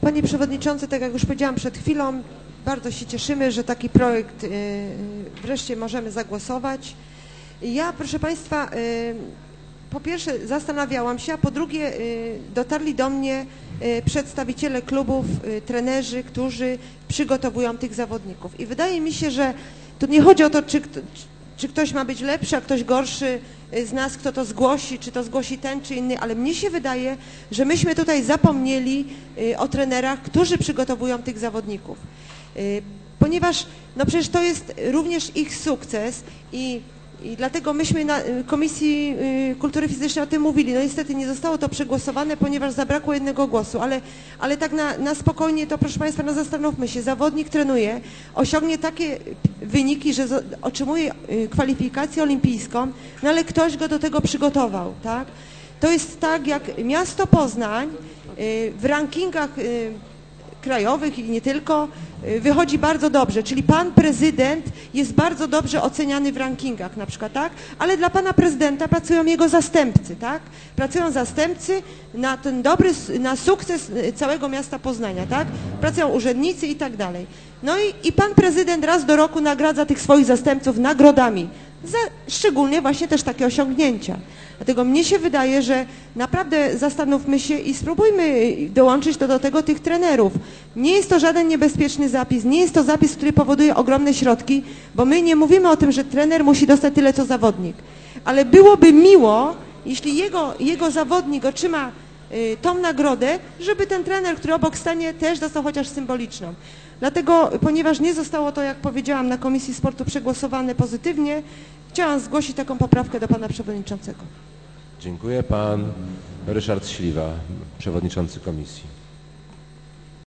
Panie Przewodniczący, tak jak już powiedziałam przed chwilą, bardzo się cieszymy, że taki projekt wreszcie możemy zagłosować. Ja, proszę Państwa, po pierwsze zastanawiałam się, a po drugie dotarli do mnie przedstawiciele klubów, trenerzy, którzy przygotowują tych zawodników. I wydaje mi się, że tu nie chodzi o to, czy ktoś ma być lepszy, a ktoś gorszy z nas, kto to zgłosi, czy to zgłosi ten, czy inny, ale mnie się wydaje, że myśmy tutaj zapomnieli o trenerach, którzy przygotowują tych zawodników. Ponieważ no przecież to jest również ich sukces i dlatego myśmy na Komisji Kultury Fizycznej o tym mówili. No niestety nie zostało to przegłosowane, ponieważ zabrakło jednego głosu, ale tak na spokojnie to, proszę Państwa, no zastanówmy się, zawodnik trenuje, osiągnie takie wyniki, że otrzymuje kwalifikację olimpijską, no ale ktoś go do tego przygotował, tak? To jest tak, jak miasto Poznań w rankingach krajowych i nie tylko, wychodzi bardzo dobrze, czyli pan prezydent jest bardzo dobrze oceniany w rankingach na przykład, tak? Ale dla pana prezydenta pracują jego zastępcy, tak? Pracują zastępcy na ten na sukces całego miasta Poznania, tak? Pracują urzędnicy i tak dalej. No i pan prezydent raz do roku nagradza tych swoich zastępców nagrodami, za szczególnie właśnie też takie osiągnięcia. Dlatego mnie się wydaje, że naprawdę zastanówmy się i spróbujmy dołączyć do tego tych trenerów. Nie jest to żaden niebezpieczny zapis, nie jest to zapis, który powoduje ogromne środki, bo my nie mówimy o tym, że trener musi dostać tyle, co zawodnik. Ale byłoby miło, jeśli jego zawodnik otrzyma tą nagrodę, żeby ten trener, który obok stanie, też dostał chociaż symboliczną. Dlatego, ponieważ nie zostało to, jak powiedziałam, na Komisji Sportu przegłosowane pozytywnie, chciałam zgłosić taką poprawkę do pana przewodniczącego. Dziękuję. Pan Ryszard Śliwa, przewodniczący komisji.